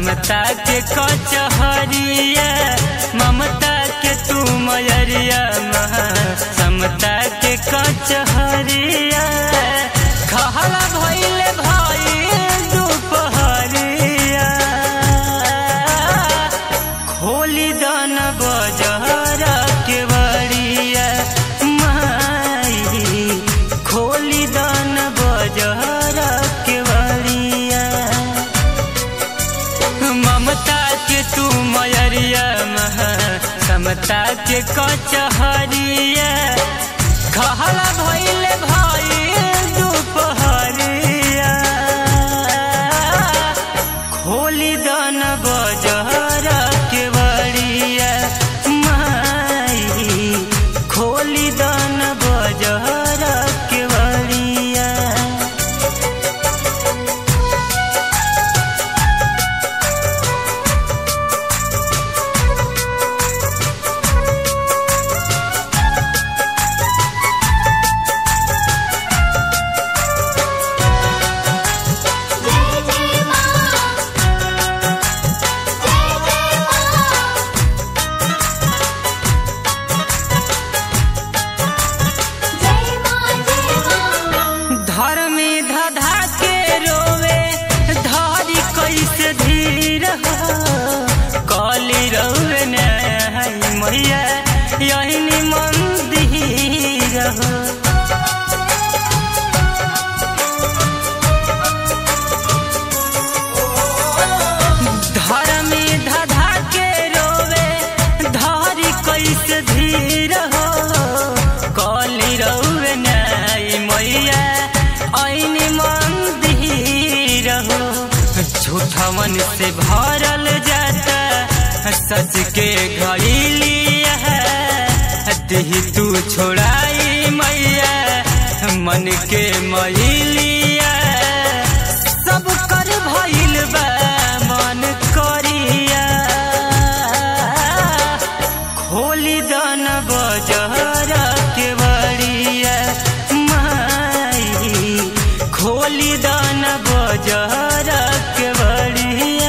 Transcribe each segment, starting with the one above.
समता के कचहरिया ममता के तू मयरिया समता के कचहरिया खहला भइले भइल दुपहरिया खोली दन बजर के बड़िया माई खोली दन बजर के बड़िया ममता के तू मयरिया समता के कचहरिया खहला भइले भइल दुपहरिया खोली दन बजर के बड़िया माई खोली दन बजर के बड़िया धर्मी धधा के रोवे धारी कैसे धीर हो काली रोवे नहीं मैया यही मंदिर हो धर्मी धधा के रोवे धारी कैसे धीर हो काली रोवे नहीं मैया ऐनी मंदिर हो झूठा मन से भरल जाता सच के घड़ी लिया देही तू छोड़ाई मैया मन के मैलिया सब कर भइल बा मन करिया खोली दन बजर के बड़िया खोली दान बजर के बड़िया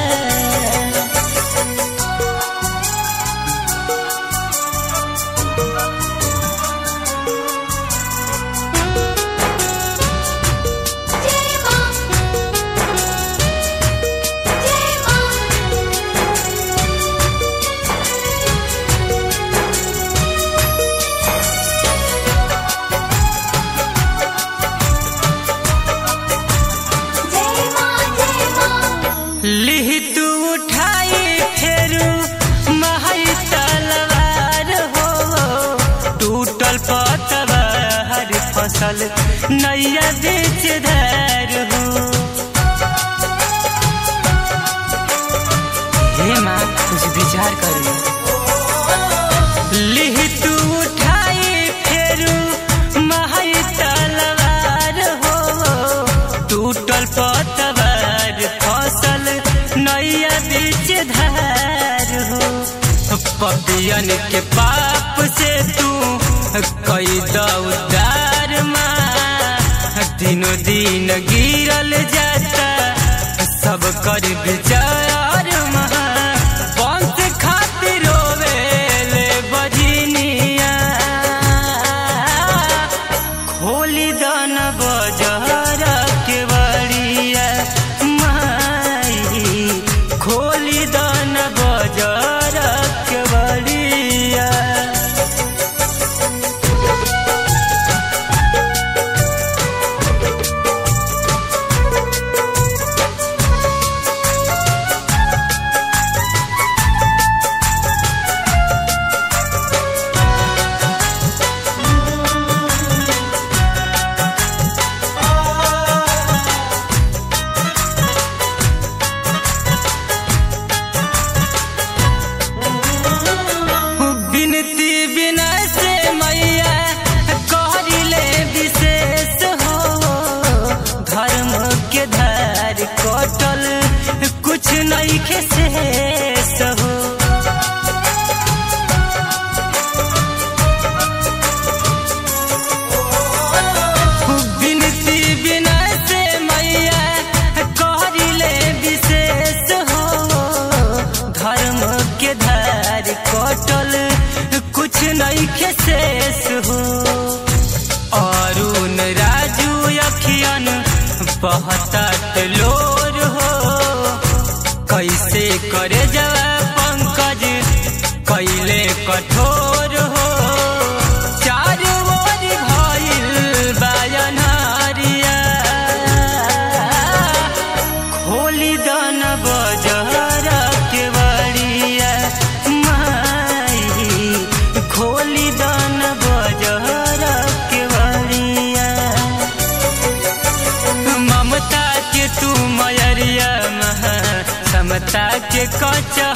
लिही तू उठाई फेरू महई तलवार हो टूटल पतवार फसल नैया बीच धार हो हे माँ कुछ विचार करिए लिही तू उठाई फेरू महई तलवार हो टूटल पतवार फसल नैया बीच धार हो पपियन के पाप से तू कई द उद्धार माँ दिनों दिन गिरल जाता सब कर विचार माँ पंथ खातिर रोवेले बजनिया खोली दन बजर के बड़िया खोली दान बजर के बड़िया बहतात लोर हो कैसे करे जवा पंकज कैले कठोर हो चारू ओर भइल बायनहरिया खोली दन बजर के बड़िया माई खोली दन बजर के बड़िया ममता के तू मयरिया समता के कच